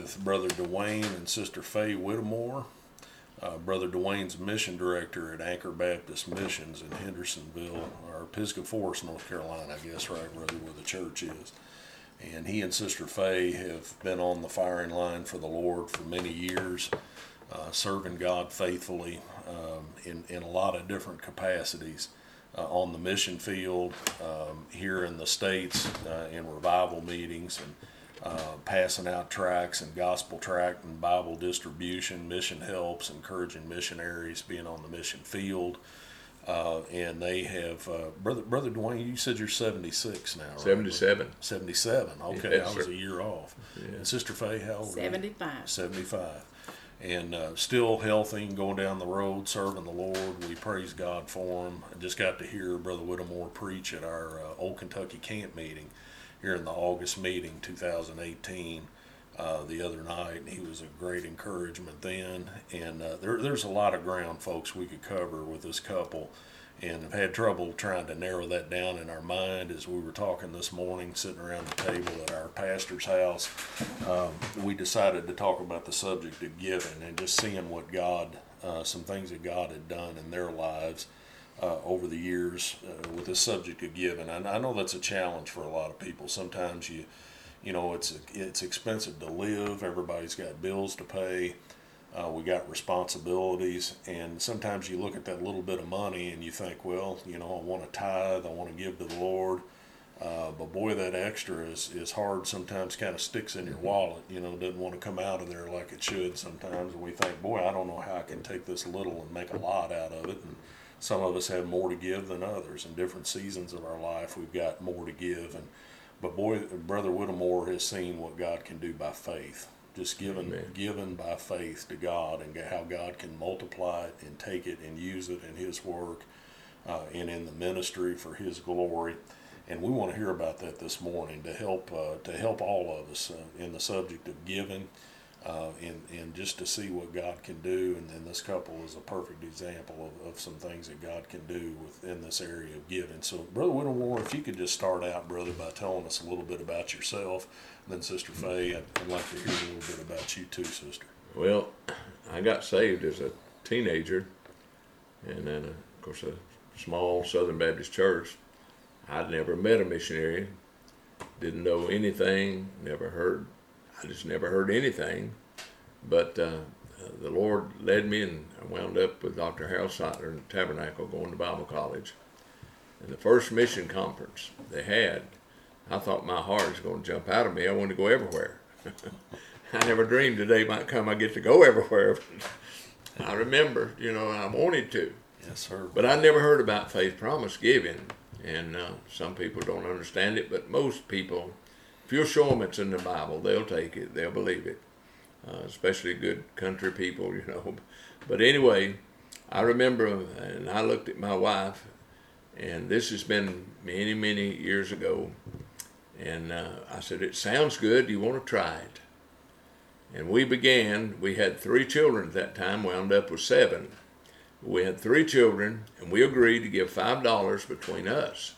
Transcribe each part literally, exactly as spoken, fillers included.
with Brother Dwayne and Sister Faye Whittemore. Uh, Brother Dwayne's mission director at Anchor Baptist Missions in Hendersonville, or Pisgah Forest, North Carolina, I guess, right, brother, where the church is. And he and Sister Faye have been on the firing line for the Lord for many years, uh, serving God faithfully um, in, in a lot of different capacities. Uh, on the mission field, um, here in the States, uh, in revival meetings, and uh, passing out tracts and gospel tract and Bible distribution, mission helps, encouraging missionaries, being on the mission field. Uh, and they have, uh, Brother Brother Dwayne, you said you're seventy-six now, right? seventy-seven. seventy-seven, okay, Yes, I was sir. a year off. Yeah. And Sister Faye, how old are you? seventy-five. seventy-five. And uh, still healthy and going down the road, serving the Lord. We praise God for him. I just got to hear Brother Whittemore preach at our uh, Old Kentucky camp meeting here in the August meeting two thousand eighteen uh, the other night. And he was a great encouragement then. And uh, there, there's a lot of ground, folks, we could cover with this couple. And I've had trouble trying to narrow that down in our mind as we were talking this morning, sitting around the table at our pastor's house. Um, we decided to talk about the subject of giving and just seeing what God, uh, some things that God had done in their lives uh, over the years uh, with this subject of giving. And I know that's a challenge for a lot of people. Sometimes you, you know, it's it's expensive to live. Everybody's got bills to pay. Uh, we got responsibilities, and sometimes you look at that little bit of money and you think, well, you know, I want to tithe, I want to give to the Lord, uh, but boy, that extra is, is hard, sometimes kind of sticks in your wallet, you know, doesn't want to come out of there like it should sometimes, and we think, boy, I don't know how I can take this little and make a lot out of it, and some of us have more to give than others. In different seasons of our life, we've got more to give, and but boy, Brother Whittemore has seen what God can do by faith. Just given, given by faith to God, and how God can multiply it and take it and use it in His work uh, and in the ministry for His glory. And we want to hear about that this morning to help uh, to help all of us uh, in the subject of giving, uh, and and just to see what God can do. And then this couple is a perfect example of, of some things that God can do within this area of giving. So, Brother Whittemore, if you could just start out, brother, by telling us a little bit about yourself. Then Sister Faye, I'd, I'd like to hear a little bit about you too, Sister. Well, I got saved as a teenager, and then, uh, of course, a small Southern Baptist church. I'd never met a missionary, didn't know anything, never heard, I just never heard anything. But uh, the Lord led me, and I wound up with Doctor Harold Seitler in the Tabernacle going to Bible college. And the first mission conference they had, I thought my heart was going to jump out of me. I wanted to go everywhere. I never dreamed the day might come I get to go everywhere. I remember, you know, I wanted to. Yes, sir. But I never heard about faith promise giving. And uh, some people don't understand it, but most people, if you'll show them it's in the Bible, they'll take it, they'll believe it. Uh, especially good country people, you know. But anyway, I remember, and I looked at my wife, and this has been many, many years ago. And uh, I said, it sounds good. Do you want to try it? And we began. We had three children at that time, wound up with seven. We had three children, and we agreed to give five dollars between us.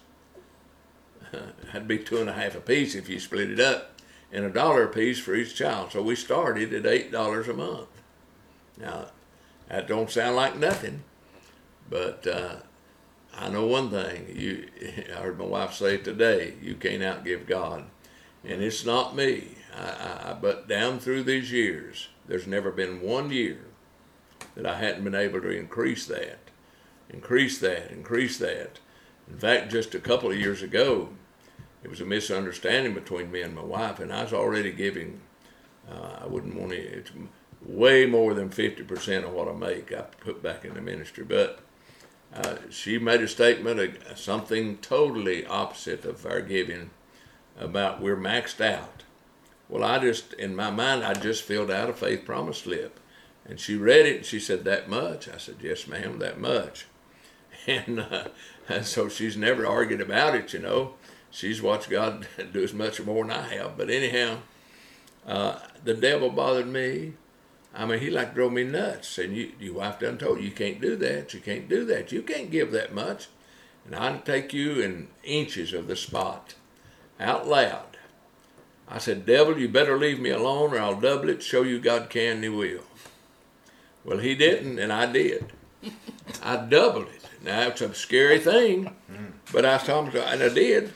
That'd be two and a half apiece if you split it up, and a dollar apiece for each child. So we started at eight dollars a month. Now, that don't sound like nothing, but uh, I know one thing. You, I heard my wife say it today, you can't outgive God. And it's not me. I, I, but down through these years, there's never been one year that I hadn't been able to increase that, increase that, increase that. In fact, just a couple of years ago, it was a misunderstanding between me and my wife, and I was already giving, uh, I wouldn't want to, it's way more than fifty percent of what I make I put back in the ministry. But Uh, she made a statement, uh, something totally opposite of our giving, about we're maxed out. Well, I just, in my mind, I just filled out a faith promise slip. And she read it, and she said, that much? I said, yes, ma'am, that much. And, uh, and so she's never argued about it, you know. She's watched God do as much or more than I have. But anyhow, uh, the devil bothered me. I mean, he like drove me nuts. And you, your wife done told you, you can't do that, you can't do that, you can't give that much. And I'd take you in inches of the spot, out loud. I said, devil, you better leave me alone or I'll double it, show you God can and he will. Well, he didn't, and I did. I doubled it. Now, it's a scary thing, but I told him, and I did.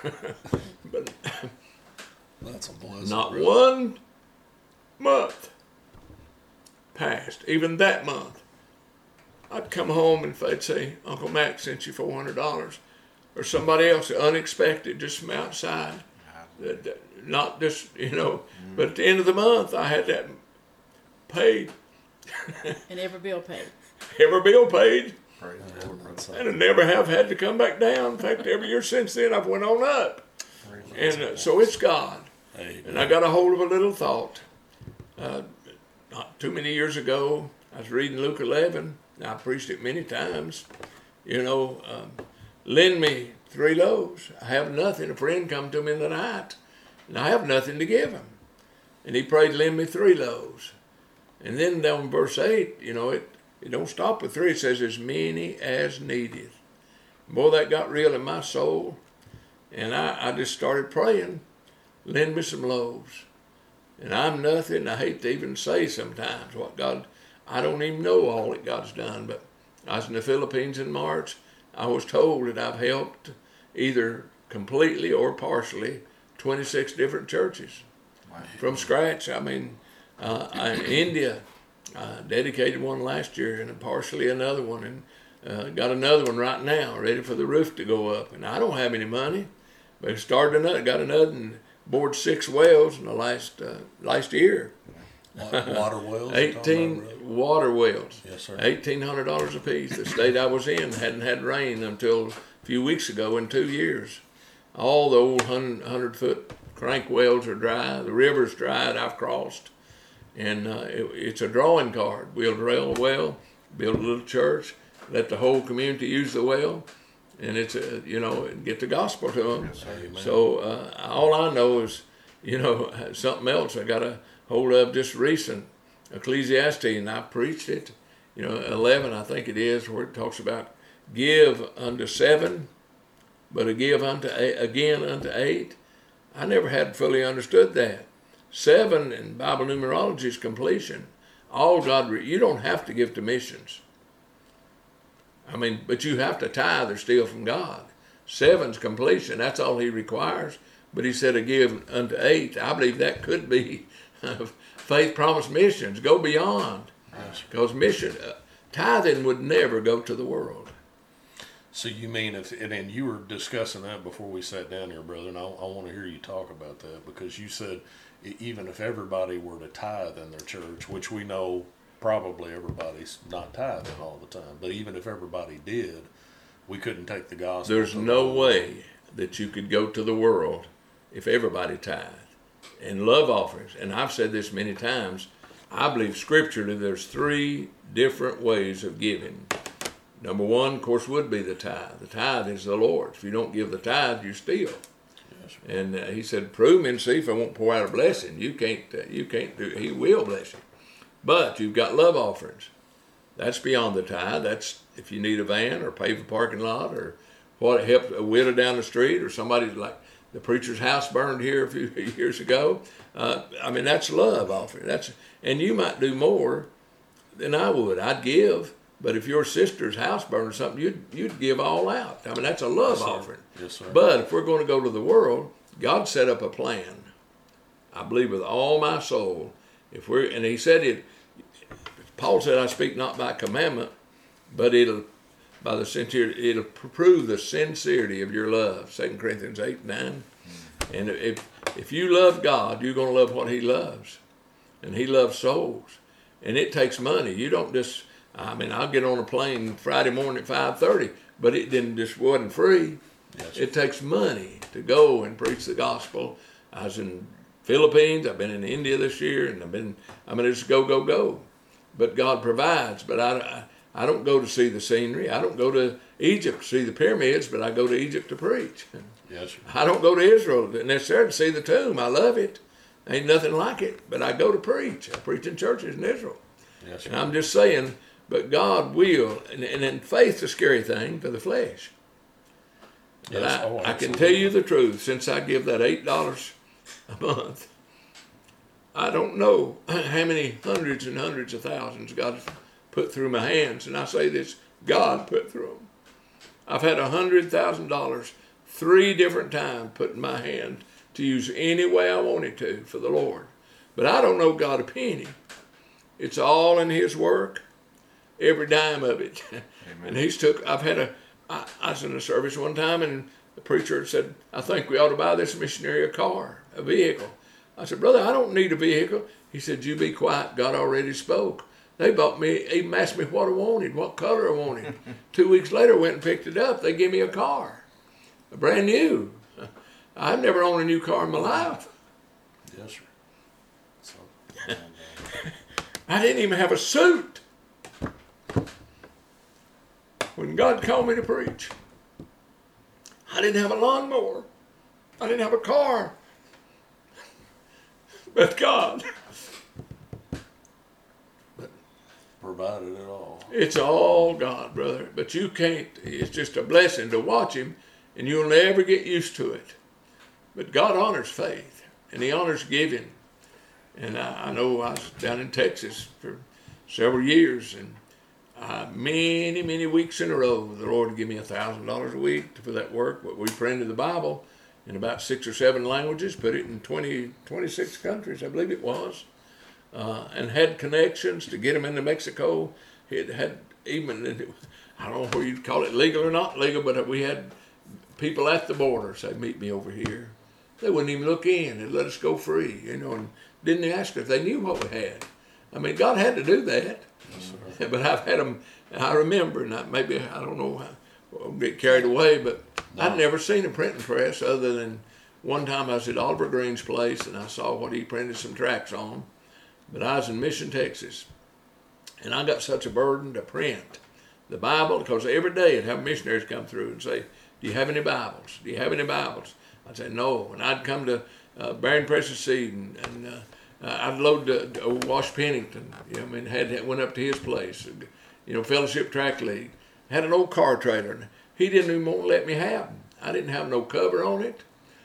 But That's a blessing. not brother. one month passed, even that month. I'd come home and they'd say, Uncle Mac sent you four hundred dollars. Or somebody else, unexpected, just from outside. That- that- Not just, you know, but at the end of the month, I had that paid. And every bill paid. Every bill paid. Praise the Lord, brother. And I never have had to come back down. In fact, every year since then, I've went on up. And uh, so it's God. Amen. And I got a hold of a little thought. Uh, not too many years ago, I was reading Luke eleven. And I preached it many times. You know, um, lend me three loaves. I have nothing. A friend come to me in the night, and I have nothing to give him. And he prayed, lend me three loaves. And then down verse eight, you know, it, it don't stop with three. It says, as many as needed. Boy, that got real in my soul. And I, I just started praying, lend me some loaves. And I'm nothing. I hate to even say sometimes what God, I don't even know all that God's done. But I was in the Philippines in March. I was told that I've helped either completely or partially twenty-six different churches from scratch. I mean, uh, I, in India, I dedicated one last year and partially another one, and uh, got another one right now, ready for the roof to go up. And I don't have any money, but I started another, got another, and bored six wells in the last uh, last year. Wa- Water wells. you're talking Eighteen about, brother? water wells. Yes, sir. Eighteen hundred dollars a piece. The state I was in hadn't had rain until a few weeks ago in two years. All the old hundred foot crank wells are dry. The river's dried. I've crossed, and uh, it, it's a drawing card. We'll drill a well, build a little church, let the whole community use the well, and it's a, you know, get the gospel to them. Amen. So uh, all I know is, you know, something else I got a hold of just recent, Ecclesiastes, and I preached it, you know, eleven I think it is, where it talks about give unto seven, but a give unto eight, again unto eight. I never had fully understood that. Seven in Bible numerology is completion. All God, you don't have to give to missions. I mean, but you have to tithe or steal from God. Seven's completion, that's all he requires. But he said a give unto eight. I believe that could be faith promise missions. Go beyond. Because mission, uh, tithing would never go to the world. So you mean if, and, and you were discussing that before we sat down here, brother, and I, I want to hear you talk about that, because you said e- even if everybody were to tithe in their church, which we know probably everybody's not tithing all the time, but even if everybody did, we couldn't take the gospel. There's to the no world. way that you could go to the world if everybody tithed. And love offerings, and I've said this many times, I believe scripturally there's three different ways of giving. Number one, of course, would be the tithe. The tithe is the Lord's. If you don't give the tithe, you steal. Yes, sir. And uh, he said, prove me and see if I won't pour out a blessing. You can't, uh, you can't do it. He will bless you. But you've got love offerings. That's beyond the tithe. That's if you need a van or pave a parking lot or what, help a widow down the street, or somebody like the preacher's house burned here a few years ago. Uh, I mean, that's love offering. That's, and you might do more than I would. I'd give. But if your sister's house burned or something, you'd, you'd give all out. I mean, that's a love Yes, sir. offering. Yes, sir. But if we're going to go to the world, God set up a plan. I believe with all my soul. If we're, and he said it, Paul said, I speak not by commandment, but it'll, by the sincerity, it'll prove the sincerity of your love. Second Corinthians eight, nine. And if, if you love God, you're going to love what he loves. And he loves souls. And it takes money. You don't just, I mean, I'll get on a plane Friday morning at five thirty, but it didn't just wasn't free. Yes, sir. It takes money to go and preach the gospel. I was in Philippines. I've been in India this year, and I've been. I mean, it's go, go, go. But God provides. But I, I, I don't go to see the scenery. I don't go to Egypt to see the pyramids, but I go to Egypt to preach. Yes, sir. I don't go to Israel necessarily to see the tomb. I love it. Ain't nothing like it. But I go to preach. I preach in churches in Israel. Yes, sir. And I'm just saying. But God will, and, and in faith's a scary thing for the flesh. But Yes. I, Oh, I can absolutely. tell you the truth. Since I give that eight dollars a month. I don't know how many hundreds and hundreds of thousands God put through my hands. And I say this, God put through them. I've had one hundred thousand dollars three different times put in my hand to use any way I wanted to for the Lord. But I don't know God a penny. It's all in His work, every dime of it. Amen. And He's took, I've had a, I, I was in a service one time and the preacher said, I think we ought to buy this missionary a car, a vehicle. I said, brother, I don't need a vehicle. He said, you be quiet. God already spoke. They bought me, even asked me what I wanted, what color I wanted. Two weeks later, I went and picked it up. They gave me a car, a brand new. I've never owned a new car in my life. Yes, sir. So, I didn't even have a suit when God called me to preach. I didn't have a lawnmower. I didn't have a car. But God. but provided it all. It's all God, brother. But you can't, it's just a blessing to watch Him, and you'll never get used to it. But God honors faith, and He honors giving. And I, I know I was down in Texas for several years, and uh, many, many weeks in a row, the Lord would give me a thousand dollars a week for that work. But we printed the Bible in about six or seven languages, put it in twenty, twenty-six countries, I believe it was, uh, and had connections to get them into Mexico. It had even, I don't know where you'd call it legal or not legal, but we had people at the border say, meet me over here. They wouldn't even look in. They'd let us go free, you know, and didn't ask if they knew what we had. I mean, God had to do that. Yes, but I've had them, I remember, and I, maybe, I don't know, I'll get carried away, but no. I'd never seen a printing press other than one time I was at Oliver Green's place and I saw what he printed some tracts on. But I was in Mission, Texas, and I got such a burden to print the Bible, because every day I'd have missionaries come through and say, do you have any Bibles? Do you have any Bibles? I'd say, no. And I'd come to uh, Baron Precious Seed, and, and uh, I'd load to uh, Wash Pennington. You know, I mean, had went up to his place. You know, Fellowship Tract League. Had an old car trailer, and he didn't even want to let me have them. I didn't have no cover on it.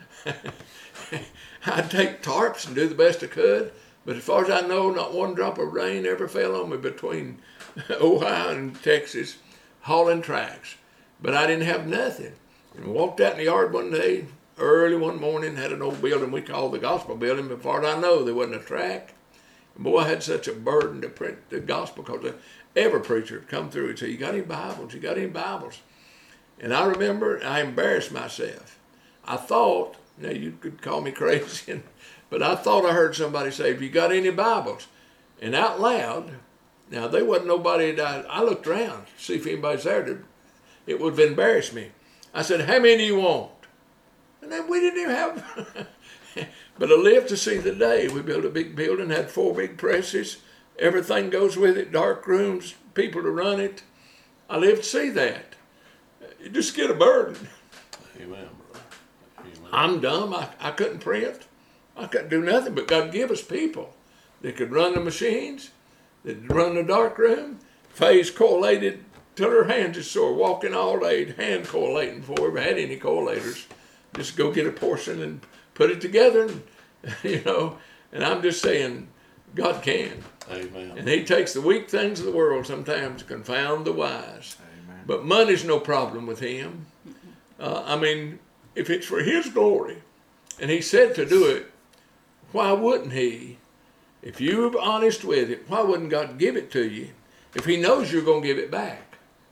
I'd take tarps and do the best I could, but as far as I know, not one drop of rain ever fell on me between Ohio and Texas, hauling tracks. But I didn't have nothing. And walked out in the yard one day, early one morning, had an old building we called the Gospel Building. But as far as I know, there wasn't a track. And boy, I had such a burden to print the gospel, because every preacher would come through and say, you got any Bibles? You got any Bibles? And I remember I embarrassed myself. I thought, now you could call me crazy, but I thought I heard somebody say, have you got any Bibles? And out loud, now there wasn't nobody, that I, I looked around to see if anybody's there. To, it would have embarrassed me. I said, how many do you want? And then we didn't even have, but I lived to see the day. We built a big building, had four big presses. Everything goes with it, dark rooms, people to run it. I lived to see that. You just get a burden. Amen, brother. Amen. I'm dumb. I, I couldn't print. I couldn't do nothing, but God give us people that could run the machines, that could run the dark room. Faye's collated till her hands is sore, walking all day, hand collating before we ever had any collators. Just go get a portion and put it together, and, you know. And I'm just saying, God can. Amen. And He takes the weak things of the world sometimes to confound the wise. Amen. But money's no problem with Him. Uh, I mean, if it's for His glory, and He said to do it, why wouldn't He? If you're honest with it, why wouldn't God give it to you if He knows you're going to give it back?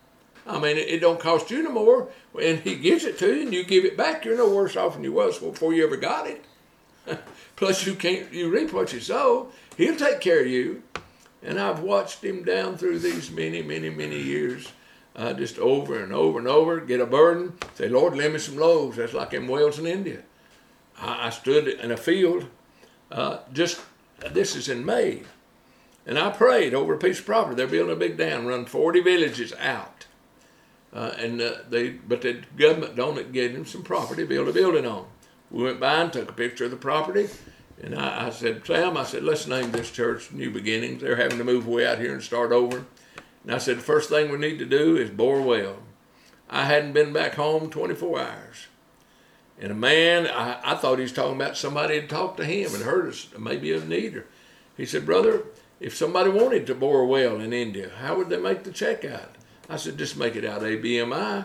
I mean, it, it don't cost you no more, and He gives it to you, and you give it back. You're no worse off than you was before you ever got it. Plus, you can't you reap what you sow. He'll take care of you. And I've watched Him down through these many, many, many years, uh, just over and over and over. Get a burden, say, Lord, lend me some loaves. That's like in Wales and India. I, I stood in a field. Uh, just this is in May, and I prayed over a piece of property. They're building a big dam, run forty villages out. Uh, and uh, they, but the government don't give them some property to build a building on. We went by and took a picture of the property, and I, I said, Sam, I said, let's name this church New Beginnings. They're having to move way out here and start over. And I said, the first thing we need to do is bore a well. I hadn't been back home twenty-four hours. And a man, I, I thought he was talking about somebody had talked to him and heard us, maybe a need. He said, brother, if somebody wanted to bore a well in India, how would they make the check out? I said, just make it out A B M I.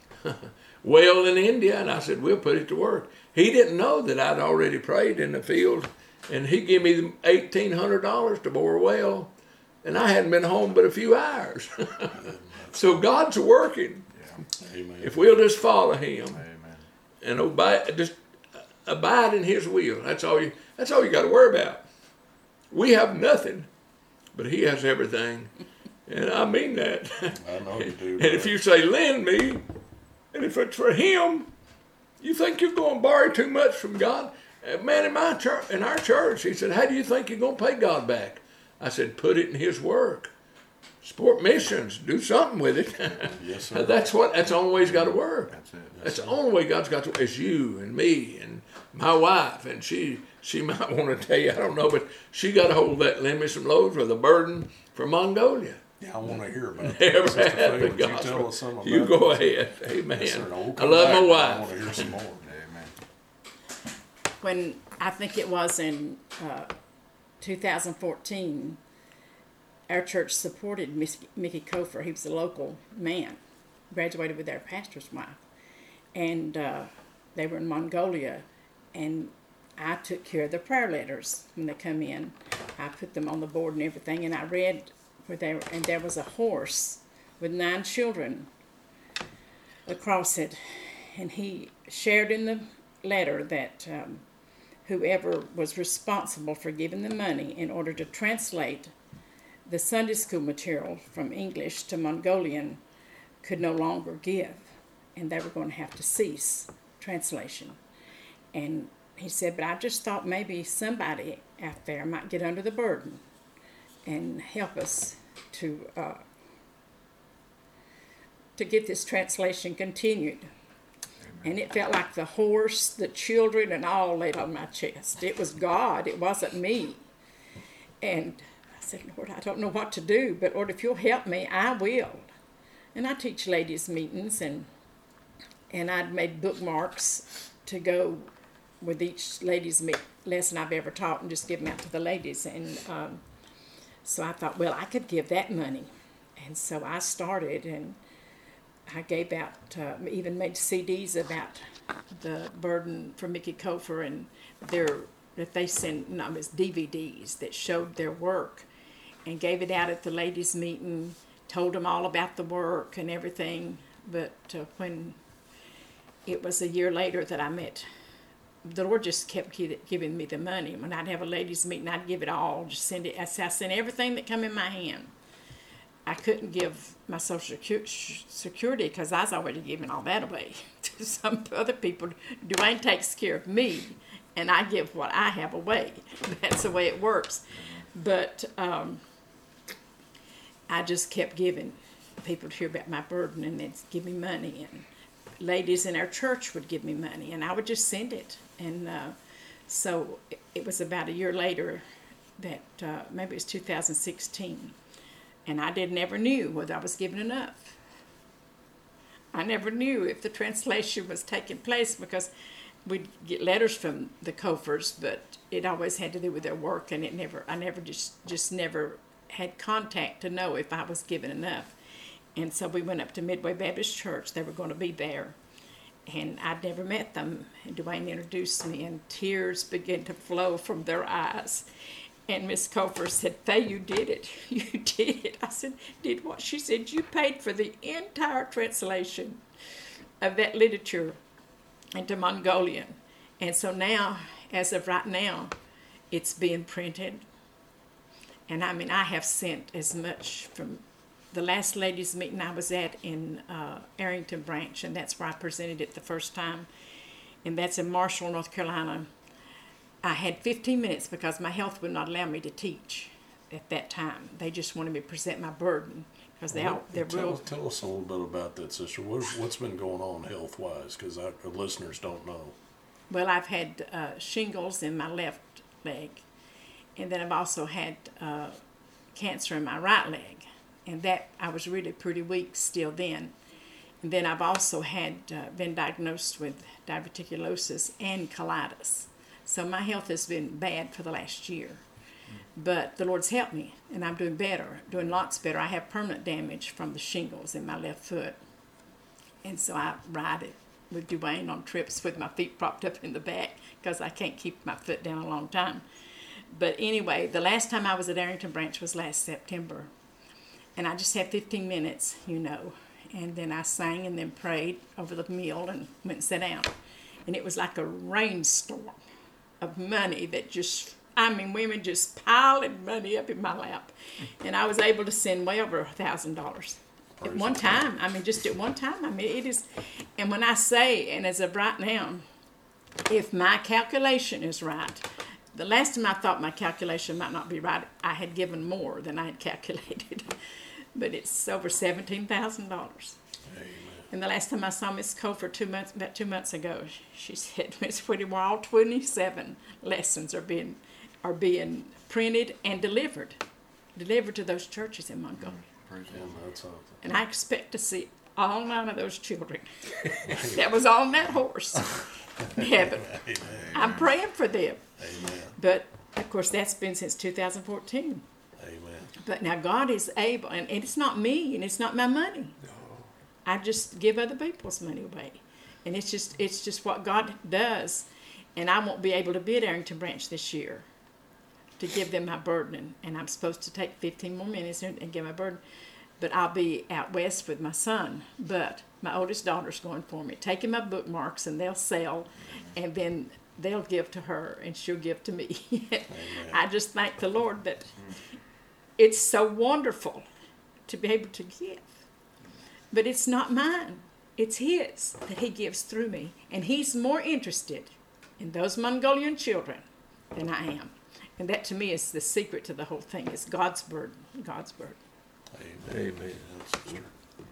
Well in India. And I said, we'll put it to work. He didn't know that I'd already prayed in the field. And he gave me eighteen hundred dollars to bore a well. And I hadn't been home but a few hours. So God's working. Yeah. Amen. If we'll just follow him. Amen. And obey, just abide in his will. That's all you that's all you got to worry about. We have nothing, but he has everything. And I mean that. I know you do. And if you say, lend me, and if it's for him, you think you're going to borrow too much from God? A man in my church, in our church, he said, how do you think you're going to pay God back? I said, put it in his work. Support missions. Do something with it. Yes, sir. That's what. That's the only way he's got to work. That's it. That's the only way God's got to. It's you and me and my wife, and she. She might want to tell you, I don't know, but she got a hold of that lend me some loads with a burden for Mongolia. Yeah, I want to hear about Never that. Sister had Faye, the would you gospel. tell us some about You go that? ahead. Amen. Yes, sir. And we'll I come love back, my but I wife. want to hear some more. Amen. When I think it was in uh, two thousand fourteen, our church supported Miss, Mickey Kofer. He was a local man, graduated with our pastor's wife. And uh, they were in Mongolia. And I took care of the prayer letters when they come in. I put them on the board and everything. And I read where they were, and there was a horse with nine children across it. And he shared in the letter that um, whoever was responsible for giving the money in order to translate the Sunday school material from English to Mongolian could no longer give, and they were going to have to cease translation. And he said, but I just thought maybe somebody out there might get under the burden and help us to uh, to get this translation continued. And it felt like the horse, the children, and all laid on my chest. It was God. It wasn't me. And I said, Lord, I don't know what to do, but Lord, if you'll help me, I will. And I teach ladies' meetings, and and I'd made bookmarks to go with each ladies' meet lesson I've ever taught and just give them out to the ladies. And um, so I thought, well, I could give that money. And so I started, and I gave out, uh, even made C Ds about the burden for Mickey Kofer, and their that they sent, no, it was D V Ds that showed their work, and gave it out at the ladies' meeting, told them all about the work and everything. But uh, when it was a year later that I met, the Lord just kept giving me the money. When I'd have a ladies' meeting, I'd give it all, just send it. I sent everything that come in my hand. I couldn't give my Social Security because I was already giving all that away to some other people. Dwayne takes care of me, and I give what I have away. That's the way it works. But um, I just kept giving people to hear about my burden, and they'd give me money. And ladies in our church would give me money, and I would just send it. And uh, so it was about a year later that uh, maybe it was two thousand sixteen. And I did never knew whether I was giving enough. I never knew if the translation was taking place, because we'd get letters from the Kofers, but it always had to do with their work, and it never, I never just, just never had contact to know if I was giving enough. And so we went up to Midway Baptist Church. They were going to be there. And I'd never met them. And Dwayne introduced me, and tears began to flow from their eyes. And Miss Kofer said, Faye, you did it. You did it. I said, did what? She said, you paid for the entire translation of that literature into Mongolian. And so now, as of right now, it's being printed. And I mean, I have sent as much from the last ladies' meeting I was at in uh, Arrington Branch, and that's where I presented it the first time. And that's in Marshall, North Carolina. I had fifteen minutes because my health would not allow me to teach at that time. They just wanted me to present my burden because they all, they're tell, real. Tell us a little bit about that, sister. What, what's been going on health-wise? Because the listeners don't know. Well, I've had uh, shingles in my left leg, and then I've also had uh, cancer in my right leg, and that I was really pretty weak still then. And then I've also had uh, been diagnosed with diverticulosis and colitis. So my health has been bad for the last year. But the Lord's helped me, and I'm doing better, doing lots better. I have permanent damage from the shingles in my left foot. And so I ride it with Dwayne on trips with my feet propped up in the back because I can't keep my foot down a long time. But anyway, the last time I was at Arrington Branch was last September. And I just had fifteen minutes, you know. And then I sang and then prayed over the meal and went and sat down. And it was like a rainstorm of money that just, I mean, women just piling money up in my lap. And I was able to send way over a thousand dollars. At one time, I mean, just at one time, I mean, it is, and when I say, and as of right now, if my calculation is right, the last time I thought my calculation might not be right, I had given more than I had calculated. But it's over seventeen thousand dollars. And the last time I saw Miss Cole for two months, about two months ago, she said, Miss Whittemore, all twenty-seven lessons are being, are being printed and delivered, delivered to those churches in Montgomery. Praise Yeah, God. that's something. And I expect to see all nine of those children that was on that horse in heaven. Amen. I'm praying for them. Amen. But, of course, that's been since two thousand fourteen. Amen. But now God is able, and, and it's not me, and it's not my money. I just give other people's money away. And it's just it's just what God does. And I won't be able to be at Arrington Branch this year to give them my burden. And I'm supposed to take fifteen more minutes and, and give my burden. But I'll be out west with my son. But my oldest daughter's going for me, taking my bookmarks, and they'll sell, and then they'll give to her, and she'll give to me. I just thank the Lord that it's so wonderful to be able to give. But it's not mine. It's His that He gives through me. And He's more interested in those Mongolian children than I am. And that to me is the secret to the whole thing. It's God's burden. God's burden. Amen. Amen. That's true.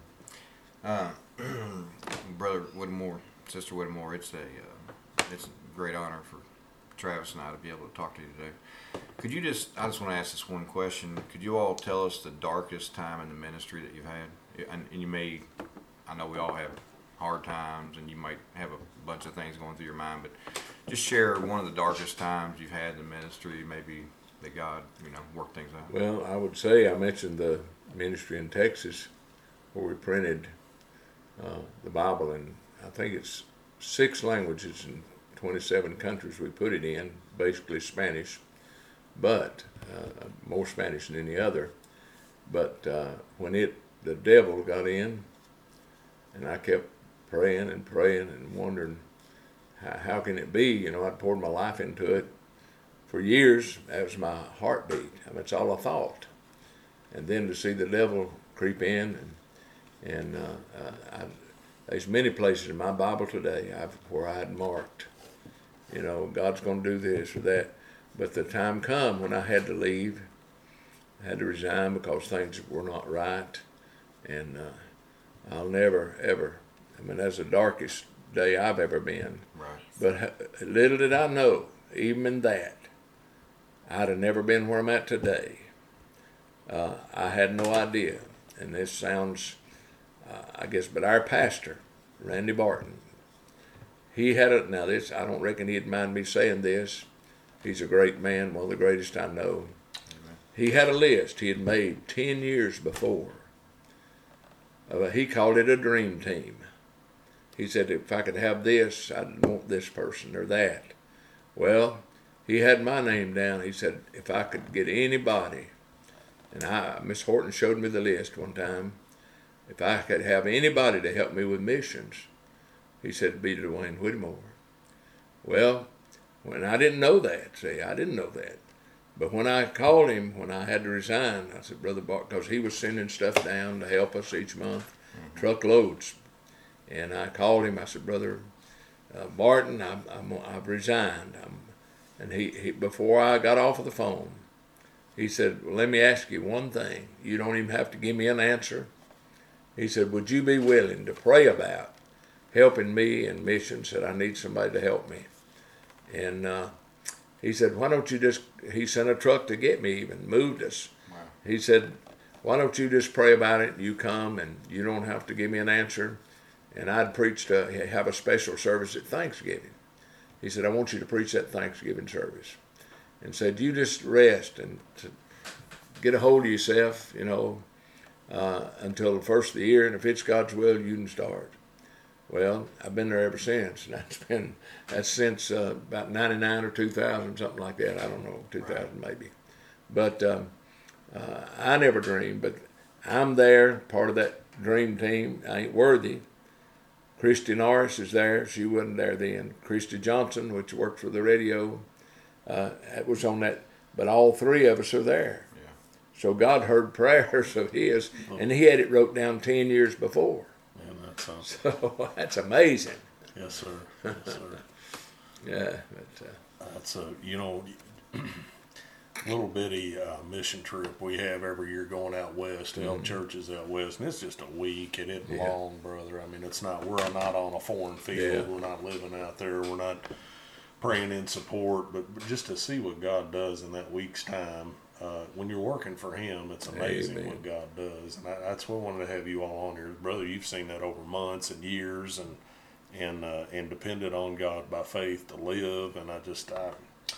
Uh, Brother Whittemore, Sister Whittemore, it's a uh, it's a great honor for Travis and I to be able to talk to you today. Could you just, I just want to ask this one question. Could you all tell us the darkest time in the ministry that you've had? And, and you may, I know we all have hard times and you might have a bunch of things going through your mind, but just share one of the darkest times you've had in the ministry, maybe that God, you know, worked things out. Well, I would say I mentioned the ministry in Texas where we printed uh, the Bible in, I think it's six languages in twenty-seven countries we put it in, basically Spanish, but uh, more Spanish than any other. But uh, when it, the devil got in, and I kept praying and praying and wondering, how, how can it be? You know, I'd poured my life into it for years. That was my heartbeat. I mean, that's all I thought. And then to see the devil creep in, and, and uh, uh, I, there's many places in my Bible today I've, where I had marked, you know, God's going to do this or that. But the time come when I had to leave, I had to resign because things were not right. And uh, I'll never, ever, I mean, that's the darkest day I've ever been. Right. But little did I know, even in that, I'd have never been where I'm at today. Uh, I had no idea. And this sounds, uh, I guess, but our pastor, Randy Barton, he had it. Now this, I don't reckon he'd mind me saying this. He's a great man, one of the greatest I know. Amen. He had a list he had made ten years before. Uh, he called it a dream team. He said, if I could have this, I'd want this person or that. Well, he had my name down. He said, if I could get anybody, and I, Miss Horton showed me the list one time, if I could have anybody to help me with missions, he said, it'd be Dwayne Whittemore. Well, when I didn't know that, see, I didn't know that. But when I called him, when I had to resign, I said, Brother Bart, because he was sending stuff down to help us each month, mm-hmm. truckloads. And I called him, I said, Brother uh, Barton, I'm, I'm, I've resigned. I'm, and he, he, before I got off of the phone, he said, well, let me ask you one thing. You don't even have to give me an answer. He said, would you be willing to pray about helping me in missions? Said, I need somebody to help me. And uh, he said, why don't you just, he sent a truck to get me even, moved us. Wow. He said, why don't you just pray about it? You come and you don't have to give me an answer. and I'd preach to have a special service at Thanksgiving. He said, I want you to preach that Thanksgiving service. And said, you just rest and to get a hold of yourself, you know, uh, until the first of the year, and if it's God's will, you can start. Well, I've been there ever since, and that's been, that's since uh, about ninety-nine or two thousand, something like that. I don't know, two thousand maybe. But um, uh, I never dreamed, but I'm there, part of that dream team. I ain't worthy. Christy Norris is there. She wasn't there then. Christy Johnson, which worked for the radio, uh, was on that. But all three of us are there. Yeah. So God heard prayers of his, and he had it wrote down ten years before. Man, that's awesome. So that's amazing. Yes, sir. Yes, sir. Yeah. But, uh, That's a, you know, little bitty uh, mission trip we have every year going out west to help churches out west, and it's just a week. It isn't Yeah. long, brother. I mean, it's not. We're not on a foreign field. Yeah. We're not living out there. We're not praying in support, but, but just to see what God does in that week's time. Uh, when you're working for Him, it's amazing Amen. what God does, and I, that's what I wanted to have you all on here, brother. You've seen that over months and years, and and uh, and depended on God by faith to live. And I just I,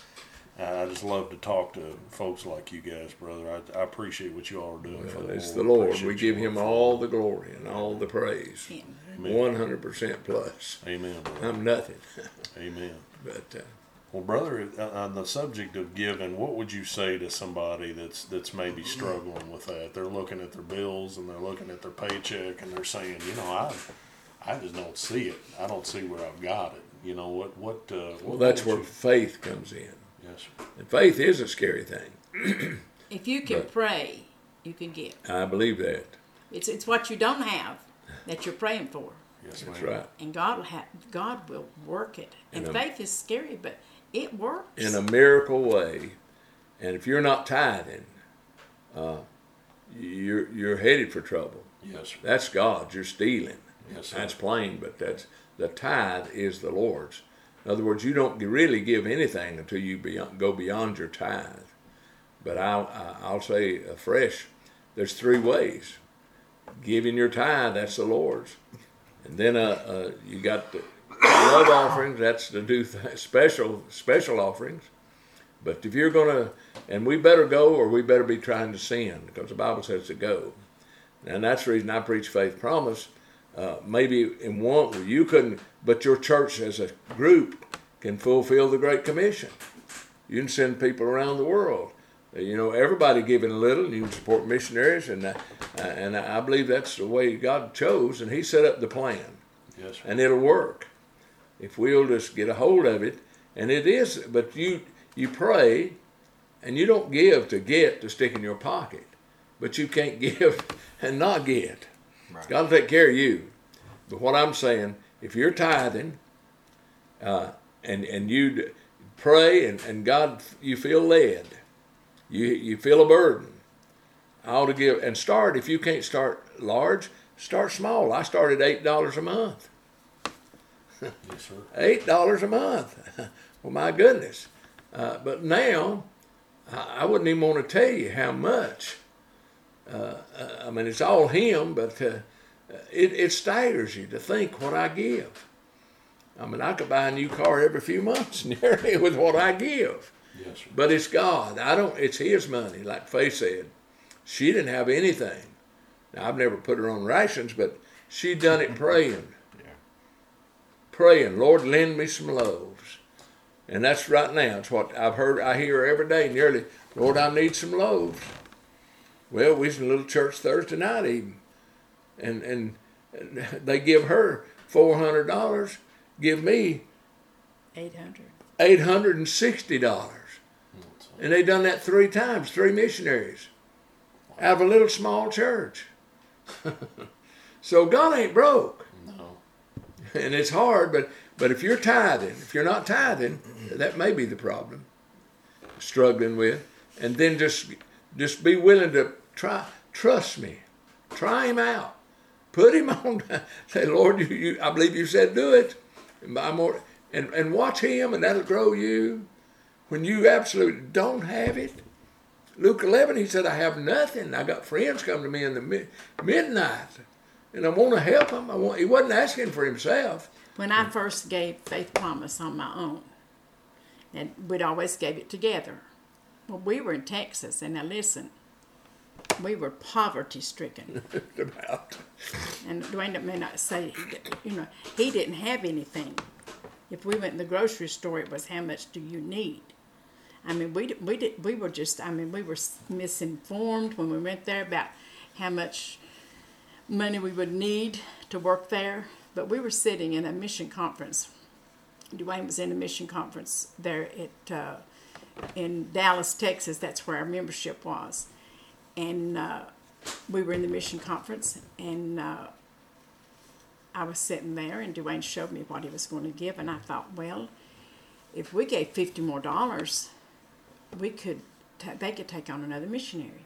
I just love to talk to folks like you guys, brother. I, I appreciate what you all are doing for well, the it's Lord. the Lord. Appreciate We you give work him for all Him. the glory and all the praise. Amen. one hundred percent plus. Amen, brother. I'm nothing. Amen. But uh, Well, brother, uh, on the subject of giving, what would you say to somebody that's that's maybe struggling with that? They're looking at their bills and they're looking at their paycheck and they're saying, you know, I I just don't see it. I don't see where I've got it. You know what? What? Uh, well, what that's would where you- faith comes in. Yes, sir. And faith is a scary thing. If you can But- pray, you can give. I believe that. It's it's what you don't have that you're praying for, Yes, That's ma'am. right. and God will ha- God will work it. And In a- faith is scary, but it works. In a miracle way. And if you're not tithing, uh, you're you're headed for trouble. Yes, sir. That's God. You're stealing. Yes, sir. That's plain, but that's the tithe is the Lord's. In other words, you don't really give anything until you beyond, go beyond your tithe. But I'll, I'll say afresh, there's three ways. Giving your tithe, that's the Lord's. And then uh, uh, you got the love offerings, that's to do th- special special offerings. But if you're going to, and we better go or we better be trying to sin, because the Bible says to go. And that's the reason I preach faith promise. Uh, maybe in one, you couldn't, but your church as a group can fulfill the Great Commission. You can send people around the world. Uh, You know, everybody giving a little, and you can support missionaries, and uh, and I believe that's the way God chose, and He set up the plan, Yes, sir. and it'll work if we'll just get a hold of it. And it is, but you you pray, and you don't give to get to stick in your pocket, but you can't give and not get. Right. God will take care of you. But what I'm saying, if you're tithing, uh, and and you d- pray, and, and God, you feel led, you you feel a burden, I ought to give, and start. If you can't start large, start small. I started eight dollars a month. Yes, sir. Eight dollars a month. Well, my goodness. Uh, but now, I, I wouldn't even want to tell you how much. Uh, uh, I mean, it's all Him, but uh, it, it staggers you to think what I give. I mean, I could buy a new car every few months nearly with what I give. Yes, sir. But it's God. I don't. It's His money, like Faith said. She didn't have anything. Now, I've never put her on rations, but she done it praying. Yeah. Praying, Lord, lend me some loaves. And that's right now. It's what I've heard. I hear every day nearly, Lord, I need some loaves. Well, we was in a little church Thursday night even. And, and they give her four hundred dollars, give me Eight hundred. eight hundred sixty dollars. And they done that three times, three missionaries, out of a little small church. So God ain't broke. No. And it's hard, but, but if you're tithing, if you're not tithing, that may be the problem, struggling with. And then just just be willing to try, trust me, try Him out. Put Him on, say, Lord, you, you, I believe you said do it. And, buy more, and, and watch Him, and that'll grow you. When you absolutely don't have it, Luke eleven, He said, I have nothing. I got friends come to me in the mid- midnight. and I want to help him. I want. He wasn't asking for himself. When I first gave Faith Promise on my own, and we'd always gave it together. Well, we were in Texas, and now listen, we were poverty stricken. About. And Dwayne may not say, you know, he didn't have anything. If we went in the grocery store, it was how much do you need? I mean, we we did we were just I mean we were misinformed when we went there about how much money we would need to work there. But we were sitting in a mission conference. Dwayne was in a mission conference there at uh, in Dallas, Texas. That's where our membership was, and uh, we were in the mission conference, and uh, I was sitting there, and Dwayne showed me what he was going to give, and I thought, well, if we gave fifty more dollars, we could ta- they could take on another missionary.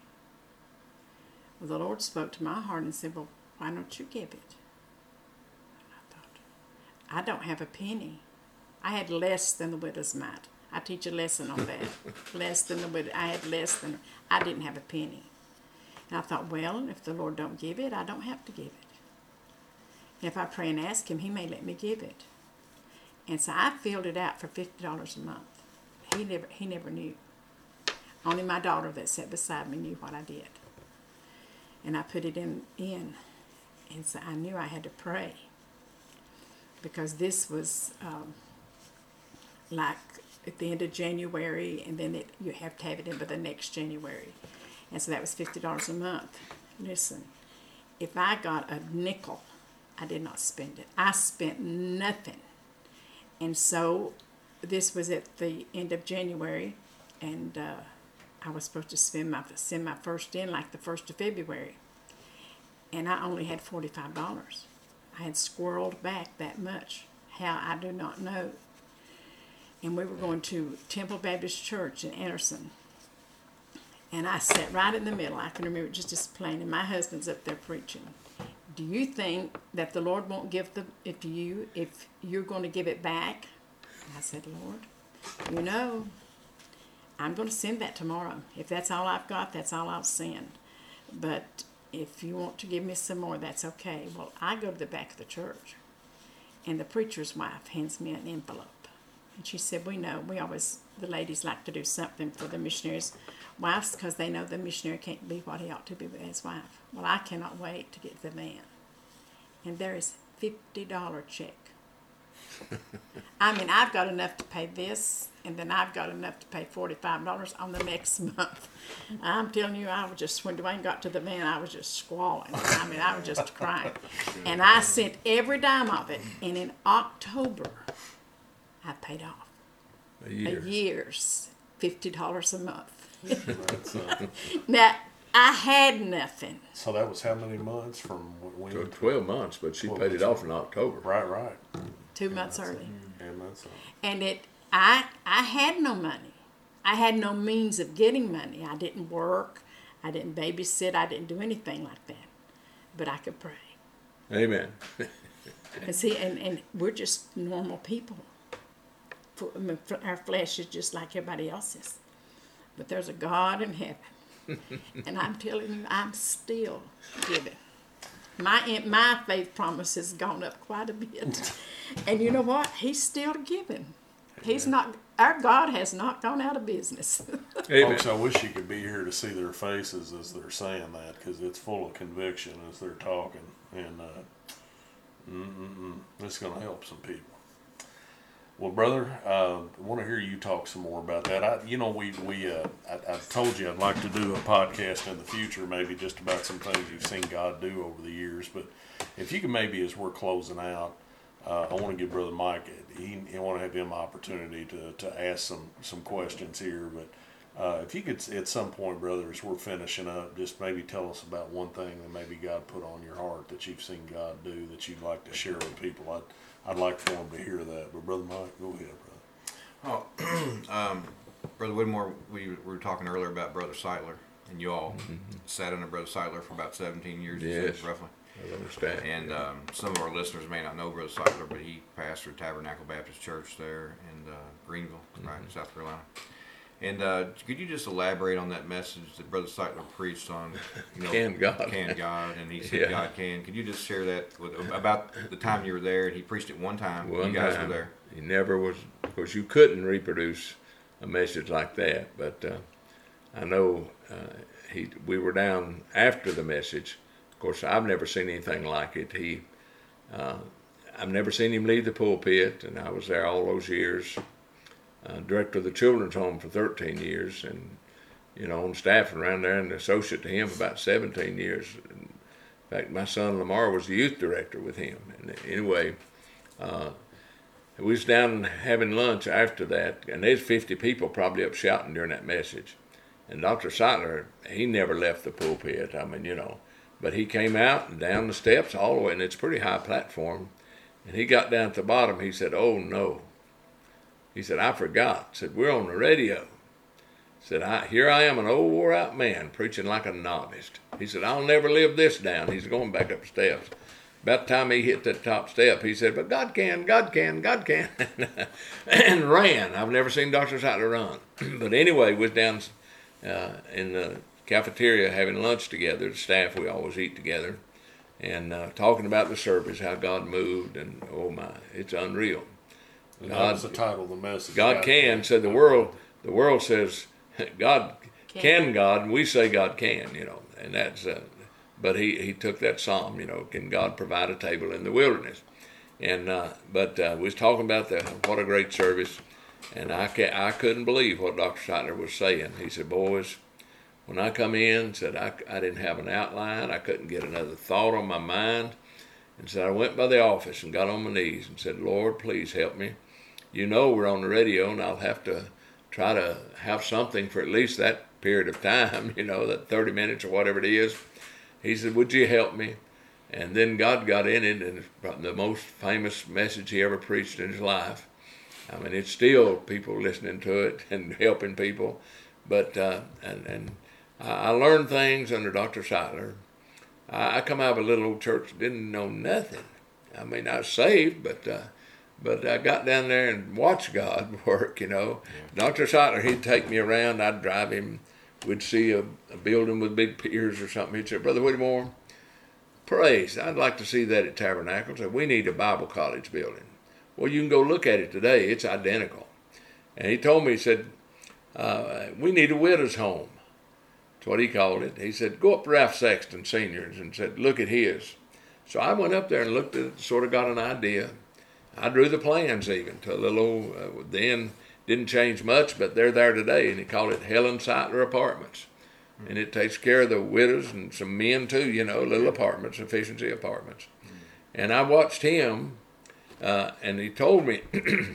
Well, the Lord spoke to my heart and said, well, why don't you give it? And I thought, I don't have a penny. I had less than the widow's mite. I teach a lesson on that. Less than the widow. I had less than, I didn't have a penny. And I thought, well, if the Lord don't give it, I don't have to give it. And if I pray and ask him, he may let me give it. And so I filled it out for fifty dollars a month. He never, he never knew. Only my daughter that sat beside me knew what I did. And I put it in, in. And so I knew I had to pray. Because this was um, like at the end of January, and then it, you have to have it in by the next January. And so that was fifty dollars a month. Listen, if I got a nickel, I did not spend it. I spent nothing. And so this was at the end of January, and uh, I was supposed to spend my, send my first in like the first of February. And I only had forty-five dollars. I had squirreled back that much. How, I do not know. And we were going to Temple Baptist Church in Anderson. And I sat right in the middle. I can remember it just as plain. And my husband's up there preaching. Do you think that the Lord won't give the, it to you if you're going to give it back? And I said, Lord, you know, I'm going to send that tomorrow. If that's all I've got, that's all I'll send. But if you want to give me some more, that's okay. Well, I go to the back of the church, and the preacher's wife hands me an envelope. And she said, we know, we always, the ladies like to do something for the missionaries' wives because they know the missionary can't be what he ought to be with his wife. Well, I cannot wait to get to the man. And there is a fifty dollar check. I mean, I've got enough to pay this, and then I've got enough to pay forty-five dollars on the next month. I'm telling you, I was just, when Dwayne got to the man, I was just squalling. I mean, I was just crying. And I sent every dime of it, and in October, I paid off A year. a year's fifty dollars a month. That's, uh, Now, I had nothing. so that was how many months from when? So twelve months, but she paid it off in October. Right, right. Two months early. And that's, uh, And it, I, I had no money. I had no means of getting money. I didn't work. I didn't babysit. I didn't do anything like that. But I could pray. Amen. And see, and, and we're just normal people. For, I mean, for our flesh is just like everybody else's. But there's a God in heaven. And I'm telling you, I'm still giving. My my faith promise has gone up quite a bit. And you know what? He's still giving. He's not, our God has not gone out of business. Amen. folks, I wish you could be here to see their faces as they're saying that, because it's full of conviction as they're talking, and uh, mm-mm-mm, it's going to help some people. Well, brother, uh, I want to hear you talk some more about that. I, you know, we we uh, I, I told you I'd like to do a podcast in the future, maybe just about some things you've seen God do over the years. But if you could, maybe as we're closing out, uh, I want to give Brother Mike. He, I want to have him opportunity to, to ask some some questions here. But uh, if you could, at some point, brother, as we're finishing up, just maybe tell us about one thing that maybe God put on your heart that you've seen God do that you'd like to share with people. I'd, I'd like for them to hear that. But Brother Mike, go ahead, brother. Oh, um, Brother Whitmore, we, we were talking earlier about Brother Seidler, and you all Mm-hmm. sat under Brother Seidler for about seventeen years, you Yes. said, roughly. I understand. And um, some of our listeners may not know Brother Seidler, but he pastored Tabernacle Baptist Church there in uh, Greenville, right, in South Carolina. And uh, could you just elaborate on that message that Brother Sightler preached on? You know, Can God. Can God? And he said Yeah. God can. Could you just share that with, about the time you were there? And he preached it one time. One you guys time. were there. He never was, of course, you couldn't reproduce a message like that. But uh, I know uh, he. we were down after the message. Of course, I've never seen anything like it. He, uh, I've never seen him leave the pulpit, and I was there all those years. Uh, director of the children's home for thirteen years, and you know, on staff and around there, and associate to him for about seventeen years. In fact, my son Lamar was the youth director with him. And anyway, uh, we was down having lunch after that, and there's fifty people probably up shouting during that message. And Doctor Sightler, he never left the pulpit. I mean, you know, but he came out and down the steps all the way, and it's a pretty high platform. And he got down at the bottom. He said, "Oh no." He said, "I forgot." He said, "We're on the radio." He said, I, "Here I am, an old wore-out man, preaching like a novice." He said, "I'll never live this down." He's going back up the steps. About the time he hit that top step, he said, "But God can, God can, God can," and ran. I've never seen Doctor Sightler run. But anyway, we was down uh, in the cafeteria having lunch together. The staff, we always eat together, and uh, talking about the service, how God moved, and oh my, it's unreal. And God- that was the title of the message. God can. So the world, the world says God can, God, and we say God can, you know, and that's. Uh, but he, he took that psalm, you know, can God provide a table in the wilderness? And uh, but uh, we was talking about the what a great service, and I can I couldn't believe what Doctor Sightler was saying. He said, "Boys, when I come in, said I I didn't have an outline, I couldn't get another thought on my mind, and said I went by the office and got on my knees and said, Lord, please help me. You know we're on the radio, and I'll have to try to have something for at least that period of time, you know, that thirty minutes or whatever it is." He said, "Would you help me?" And then God got in it, and it's probably the most famous message he ever preached in his life. I mean, it's still people listening to it and helping people. But, uh, and, and I learned things under Doctor Sightler. I, I come out of a little old church, didn't know nothing. I mean, I was saved, but uh, but I got down there and watched God work, you know. Yeah. Doctor Sightler, he'd take me around, I'd drive him. We'd see a, a building with big piers or something. He'd say, "Brother Whittemore, praise, I'd like to see that at Tabernacle." So we need a Bible college building. Well, you can go look at it today. It's identical. And he told me, he said, uh, "We need a widow's home." That's what he called it. He said, "Go up to Ralph Sexton Senior's," and said, "Look at his." So I went up there and looked at it, sort of got an idea. I drew the plans even to a little old, uh, then didn't change much, but they're there today, and he called it Helen Sightler Apartments. Mm-hmm. And it takes care of the widows and some men too, you know, little apartments, efficiency apartments. Mm-hmm. And I watched him, uh, and he told me,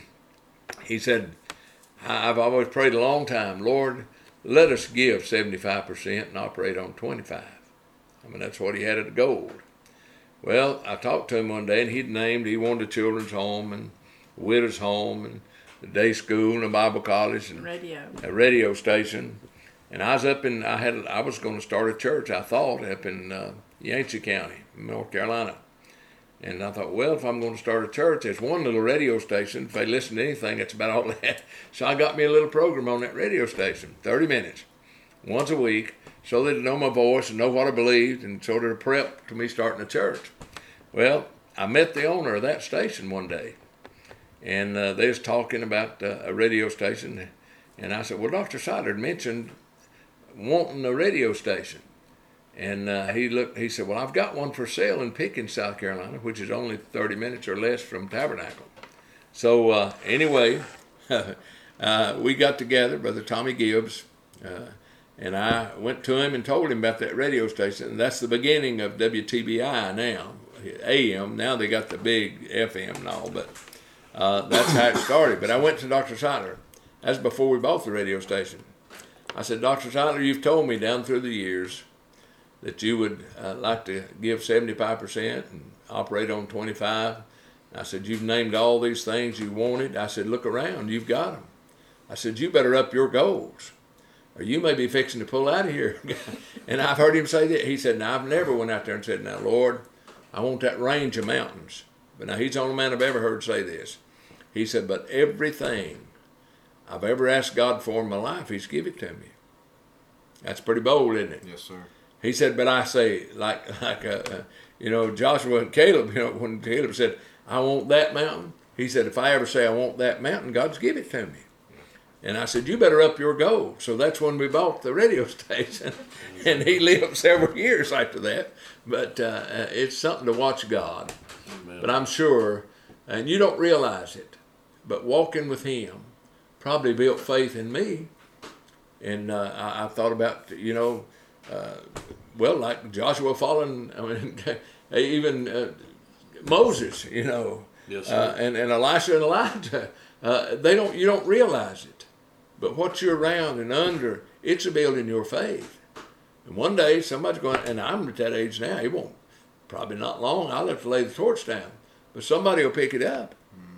he said, "I've always prayed a long time, Lord, let us give seventy-five percent and operate on twenty-five. I mean, that's what he had at the gold. Well, I talked to him one day, and he'd named, he wanted a children's home and a widow's home and the day school and a Bible college and Radio. a radio station. And I was up in, I had, I was going to start a church, I thought, up in uh, Yancey County, North Carolina. And I thought, well, if I'm going to start a church, there's one little radio station. If they listen to anything, that's about all they have. So I got me a little program on that radio station, thirty minutes, once a week, so they'd know my voice and know what I believed, and sort of prep to me starting a church. Well, I met the owner of that station one day, and uh, they was talking about uh, a radio station, and I said, well, Doctor Sightler mentioned wanting a radio station. And uh, he looked. He said, well, I've got one for sale in Pickens, South Carolina, which is only thirty minutes or less from Tabernacle. So uh, anyway, uh, we got together, Brother Tommy Gibbs, uh, and I went to him and told him about that radio station. And that's the beginning of W T B I now, A M. Now they got the big F M and all, but uh, that's how it started. But I went to Doctor Sightler. That's before we bought the radio station. I said, Doctor Sightler, you've told me down through the years that you would uh, like to give seventy-five percent and operate on twenty-five. I said, you've named all these things you wanted. I said, look around, you've got them. I said, you better up your goals, or you may be fixing to pull out of here. And I've heard him say that. He said, now, I've never went out there and said, now, Lord, I want that range of mountains. But now, he's the only man I've ever heard say this. He said, but everything I've ever asked God for in my life, He's given it to me. That's pretty bold, isn't it? Yes, sir. He said, but I say, like, like uh, uh, you know, Joshua and Caleb, you know, when Caleb said, I want that mountain, he said, if I ever say I want that mountain, God's give it to me. And I said, you better up your goal. So that's when we bought the radio station. And he lived several years after that. But uh, it's something to watch God. Amen. But I'm sure, and you don't realize it, but walking with Him probably built faith in me. And uh, I, I thought about, you know, uh, well, like Joshua following, I mean, even uh, Moses, you know, Yes, uh, sir. and, and Elisha and Elijah. Uh, they don't, you don't realize it. But what you're around and under, it's a building your faith. And one day somebody's going, and I'm at that age now, it won't, probably not long, I'll have to lay the torch down. But somebody will pick it up.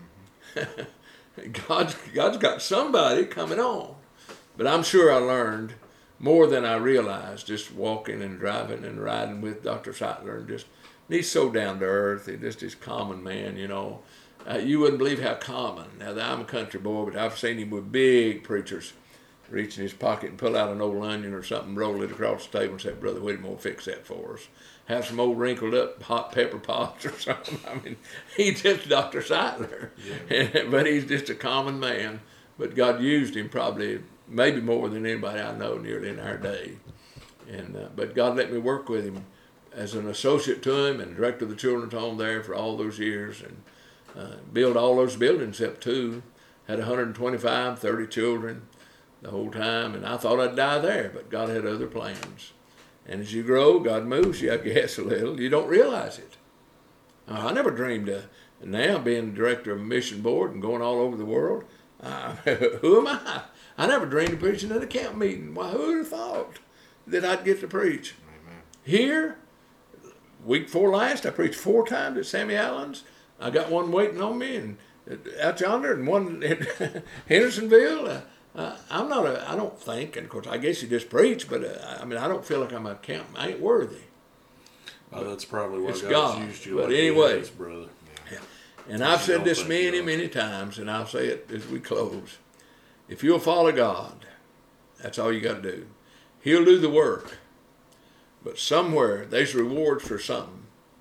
Mm-hmm. God's, God's got somebody coming on. But I'm sure I learned more than I realized just walking and driving and riding with Doctor Seitler. And just, and he's so down to earth. He's just this common man, you know. Uh, you wouldn't believe how common. Now, I'm a country boy, but I've seen him with big preachers reach in his pocket and pull out an old onion or something, roll it across the table and say, Brother Whittemore, fix that for us. Have some old wrinkled up hot pepper pots or something. I mean, he's just Doctor Seitler. Yeah. But he's just a common man. But God used him probably, maybe more than anybody I know nearly in our day. And uh, But God let me work with him as an associate to him and director of the children's home there for all those years. And Uh, built all those buildings up too. Had one hundred twenty-five, thirty children the whole time, and I thought I'd die there, but God had other plans. And as you grow, God moves you, I guess, a little. You don't realize it. Uh, I never dreamed of now being director of a mission board and going all over the world. Uh, who am I? I never dreamed of preaching at a camp meeting. Why, who would have thought that I'd get to preach? Amen. Here, week before last, I preached four times at Sammy Allen's. I got one waiting on me and out yonder, and one in Hendersonville. Uh, uh, I'm not a. I don't think, and of course, I guess you just preach, but uh, I mean, I don't feel like I'm a camp. I ain't worthy. Well, that's probably why It's God's God. used you. But like anyway. He has, brother. And I've You said don't this think many, you are. many times, and I'll say it as we close. If you'll follow God, that's all you got to do. He'll do the work, but somewhere there's rewards for something.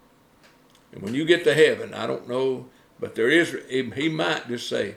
And when you get to heaven, I don't know, but there is, he might just say,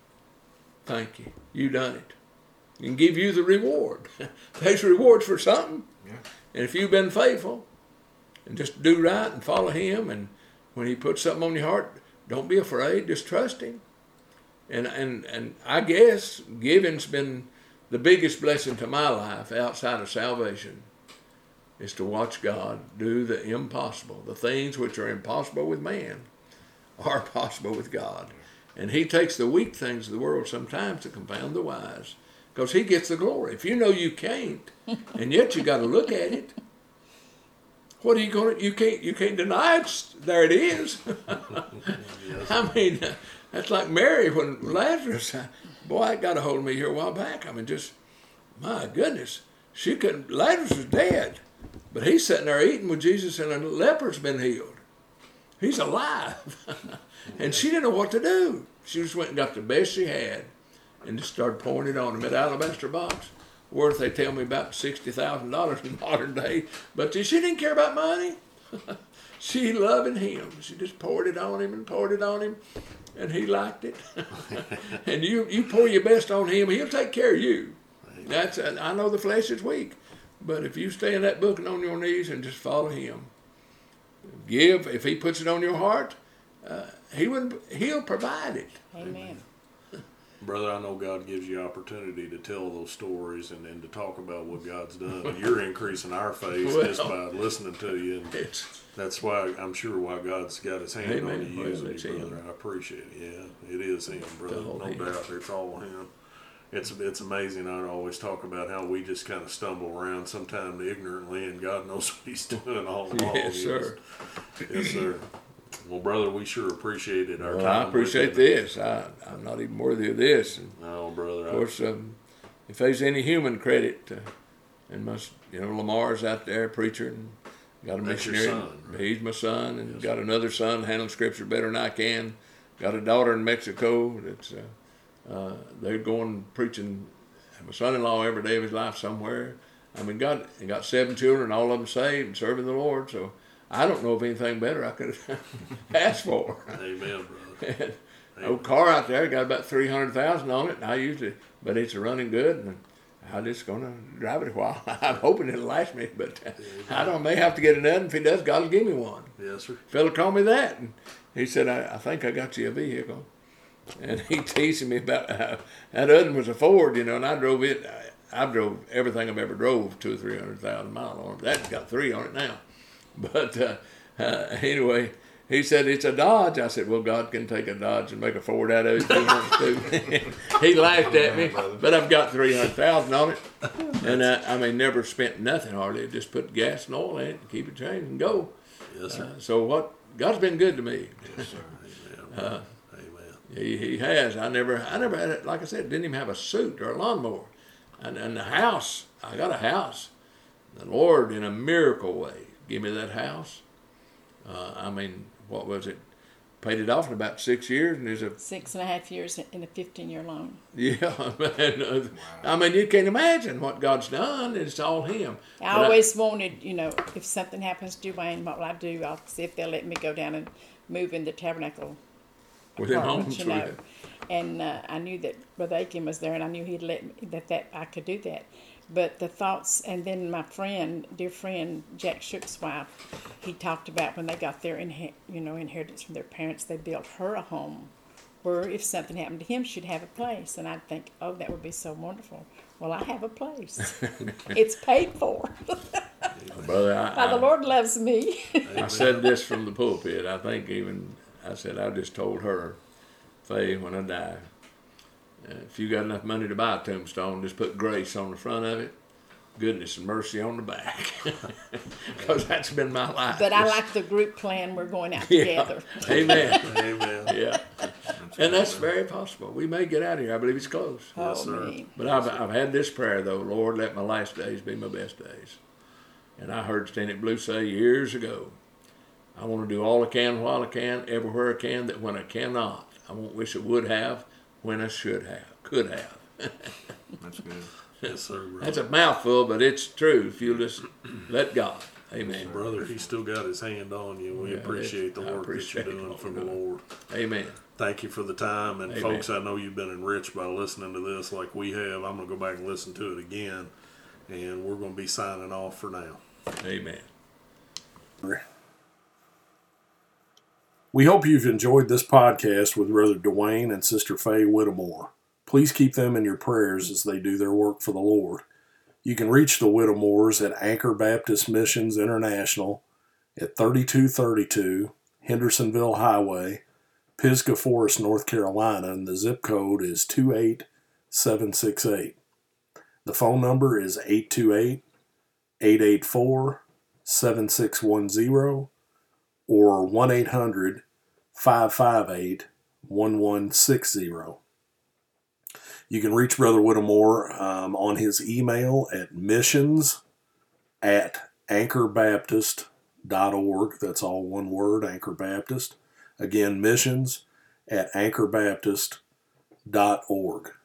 thank you, you done it. And give you the reward. There's rewards for something. Yeah. And if you've been faithful and just do right and follow him, and when he puts something on your heart, don't be afraid, just trust him. And, and, and I guess giving's been the biggest blessing to my life outside of salvation. Is to watch God do the impossible. The things which are impossible with man are possible with God. And he takes the weak things of the world sometimes to confound the wise, because he gets the glory. If you know you can't, and yet you got to look at it, what are you going to, you can't, you can't deny it. There it is. Yes. I mean, that's like Mary when Lazarus, boy, it got a hold of me here a while back. I mean, just, my goodness, she couldn't, Lazarus was dead. But he's sitting there eating with Jesus, and a leper's been healed. He's alive. And she didn't know what to do. She just went and got the best she had and just started pouring it on him. That alabaster box, worth, they tell me, about sixty thousand dollars in modern day. But she didn't care about money. She loving him. She just poured it on him and poured it on him, and he liked it. And you, you pour your best on him, he'll take care of you. That's, I know the flesh is weak. But if you stay in that book and on your knees and just follow him, give, if he puts it on your heart, uh, he would, he'll provide it. Amen. Brother, I know God gives you opportunity to tell those stories and, and to talk about what God's done. And you're increasing our faith Well, just by listening to you. And It's, that's why, I'm sure, why God's got his hand Amen. on you Well, using it's you, brother. him. I appreciate it. Yeah, it is him, brother. all No him. doubt. It's all him. It's it's amazing. I always talk about how we just kind of stumble around sometimes ignorantly, and God knows what he's doing all along. yes, sir. Yes, sir. Well, brother, we sure appreciated our Well, time. I appreciate with you. this. I, I'm not even worthy of this. And No, brother. of course, um, if there's any human credit, uh, and my, you know, Lamar's out there, preacher, and got a That's your missionary. son, right? He's my son, and got another son handling scripture better than I can. Got a daughter in Mexico that's uh, Uh, they're going preaching my son-in-law every day of his life somewhere. I mean, God, he got seven children, all of them saved and serving the Lord. So I don't know of anything better I could ask for. Amen, brother. Old car out there got about three hundred thousand on it, and I usually, but it's running good, and I'm just gonna drive it a while. I'm hoping it'll last me, but uh, I don't. May have to get another. If he does, God will give me one. Yes, sir. Fella told me that, and he said, I, I think I got you a vehicle. And he teasing me about uh, that other one was a Ford, you know, and I drove it. I, I drove everything I've ever drove two or three hundred thousand miles on it. That's got three on it now. But uh, uh, anyway, he said it's a Dodge. I said, well, God can take a Dodge and make a Ford out of it if he wants to. He laughed at me, but I've got three hundred thousand on it, and uh, I mean, never spent nothing hardly. Just put gas and oil in it, and keep it changed, and go. Yes, sir. Uh, so what? God's been good to me. Yes, sir. Amen. Uh, Amen. He, he has. I never, I never had it. Like I said, didn't even have a suit or a lawnmower, and and the house. I got a house. The Lord, in a miracle way, gave me that house. Uh, I mean, what was it? Paid it off in about six years, and there's a Six and a half years in a fifteen-year loan. yeah. Man, uh, I mean, you can't imagine what God's done. It's all Him. I But always wanted, you know, if something happens to Dwayne, what will I do? I'll see if they'll let me go down and move in the tabernacle with them apartment, homes, you with know. it. And uh, I knew that Brother Aiken was there, and I knew he'd let me, that that I could do that. But the thoughts, and then my friend, dear friend Jack Shook's wife, he talked about when they got their inhe- you know inheritance from their parents, they built her a home where if something happened to him, she'd have a place. And I'd think, oh, that would be so wonderful. Well, I have a place. It's paid for. Brother, I, Now, the I, Lord loves me. I said this from the pulpit. I think even I said I just told her, Faye, when I die, uh, if you got enough money to buy a tombstone, just put grace on the front of it, goodness and mercy on the back, because that's been my life. But I like the group plan. We're going out Yeah. together. Amen. Amen. Yeah, and that's very possible. We may get out of here. I believe it's close. Oh, sir. me. But I've, I've had this prayer, though, Lord, let my last days be my best days. And I heard Stanley Blue say years ago, I want to do all I can while I can, everywhere I can, that when I cannot, I won't wish I would have, when I should have, could have. That's good. Yes, sir, brother. That's a mouthful, but it's true if you just let God. Amen. Brother, He still got His hand on you. We Yeah, appreciate the I work appreciate that you're doing all for you're the doing. Lord. Amen. Thank you for the time. And Amen. folks, I know you've been enriched by listening to this like we have. I'm going to go back and listen to it again. And we're going to be signing off for now. Amen. We hope you've enjoyed this podcast with Brother Dwayne and Sister Faye Whittemore. Please keep them in your prayers as they do their work for the Lord. You can reach the Whittemores at Anchor Baptist Missions International at thirty-two thirty-two Hendersonville Highway, Pisgah Forest, North Carolina, and the zip code is two eight seven six eight. The phone number is eight two eight, eight eight four, seven six one zero or one eight hundred, five five eight, one one six zero. You can reach Brother Whittemore um, on his email at missions at anchor baptist dot org. That's all one word, Anchor Baptist. Again, missions at anchor baptist dot org.